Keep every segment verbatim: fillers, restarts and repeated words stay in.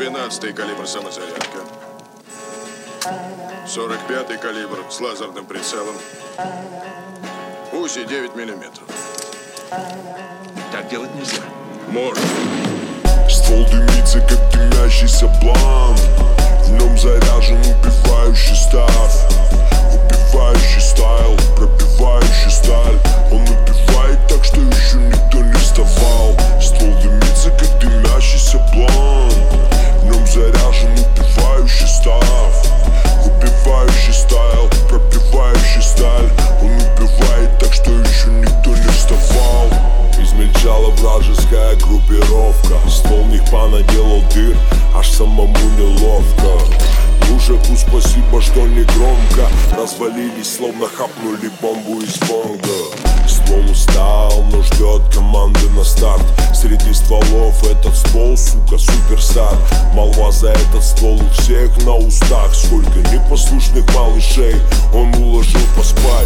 двенадцатый калибр самозарядка. сорок пятый калибр с лазерным прицелом. УЗИ девять миллиметров. Так делать нельзя. Можно. Ствол дымится, как дымящийся блант. В нем заряжен убивающий став. Убивающий стайл, пробивающий сталь. Он убивает так, что еще никто не вставал. Ствол дымится, как дымящийся блант. В нем заряжен убивающий став. Убивающий стайл, пробивающий сталь. Он убивает так, что еще никто не вставал. Измельчала вражеская группировка. Ствол них понаделал дыр, аж самому неловко. Мужику спасибо, что не громко. Развалились, словно хапнули бомбу из бонга. Ствол устал, но ждет команды на старт. Среди стволов этот ствол, сука, суперстар. Молва за этот ствол у всех на устах. Сколько непослушных малышей он уложил поспать.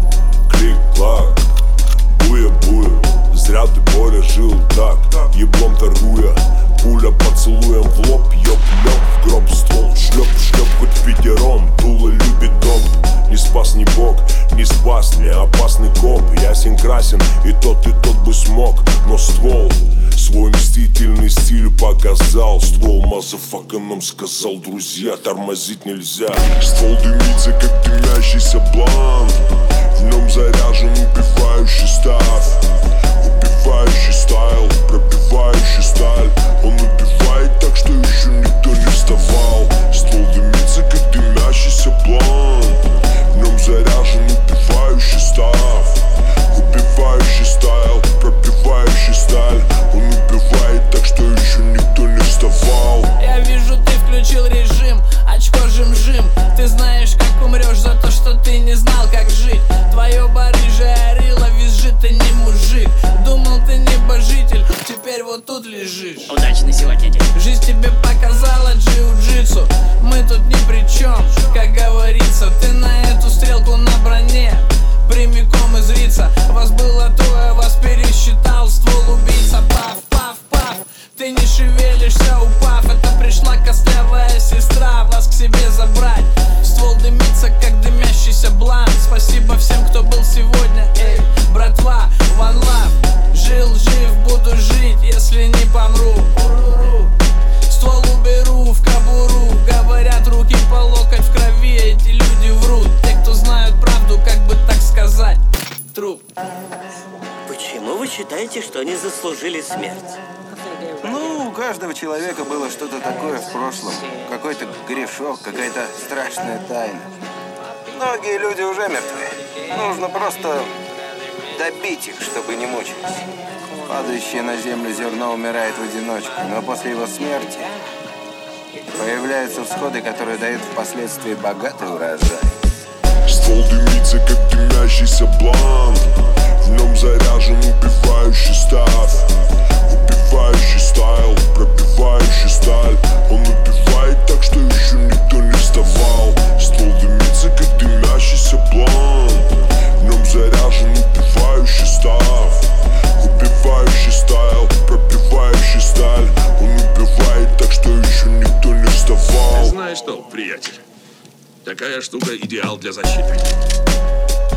Клик-клак, буя-буя. Зря ты, Боря, жил так, еблом торгуя. Пуля поцелуем в лоб, ёп-лёп, в гроб ствол. Шлёп-шлёп, хоть в пятером, дуло любит дом. Не спас ни бог, не спас, не опасный коп. Ясен красен, и тот, и тот бы смог. Но ствол свой мстительный стиль показал. Ствол мазафака нам сказал: друзья, тормозить нельзя. Ствол дымится, как дымящийся блант. В нем заряжен убивающий став. Убивающий стайл, пробивающий сталь. Он убивает так, что еще никто не вставал. Ствол дымится, как дымящийся блант. В нем заряжен убивающий став. Убивающий стайл, пробивающий сталь. Он убивает так, что еще никто не вставал. Я вижу, ты включил режим, очко жим-жим. Ты знаешь, как умрешь за то, что ты не знал, как жить. Твое барыжье орило визжит, ты не мужик. Думал, ты небожитель, теперь вот тут лежишь. Удачный сегодня день. Жизнь тебе показала джиу-джитсу. Мы тут ни при чем, как говорится. Ты на эту стрелку на броне прямиком из рица. Вас было трое, вас пересчитал ствол убийца. Паф, паф, паф, ты не шевелишься, упав. Это пришла костлявая сестра вас к себе забрать. Ствол дымится, как дымящийся блант. Спасибо всем, кто был сегодня. Эй, братва, one love. Жил, жив, буду жить, если не помру. Ствол уберу в кобуру. Говорят, руки по локоть в крови. Эти люди врут. Те, кто знают правду, как бы так сказать, труп. Почему вы считаете, что они заслужили смерть? Ну, у каждого человека было что-то такое в прошлом. Какой-то грешок, какая-то страшная тайна. Многие люди уже мертвы. Нужно просто добить их, чтобы не мучились. Падающее на землю зерно умирает в одиночку, но после его смерти появляются всходы, которые дают впоследствии богатый урожай. Ствол дымится, как дымящийся блант. В нем заряжен убивающий став. Убивающий стайл, пробивающий сталь. Он убивает так, что еще никто не вставал. Ствол дымится, как дымящийся блант. В нем заряжен убивающий став. Убивающий стайл, пробивающий сталь. Он убивает так, что еще никто не вставал. Знаешь что, приятель, такая штука идеал для защиты.